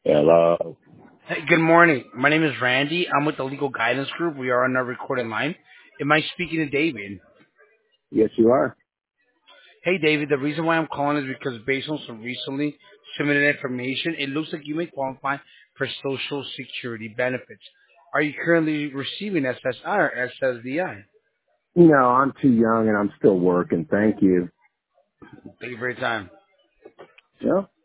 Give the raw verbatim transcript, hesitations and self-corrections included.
Hello. Hey, good morning. My name is Randy. I'm with the Legal Guidance Group. We are on a recorded line. Am I speaking to David? Yes, you are. Hey, David, the reason why I'm calling is because based on some recently submitted information, it looks like you may qualify for Social Security benefits. Are you currently receiving S S I or S S D I? No, I'm too young and I'm still working. Thank you. Thank you for your time. Yeah.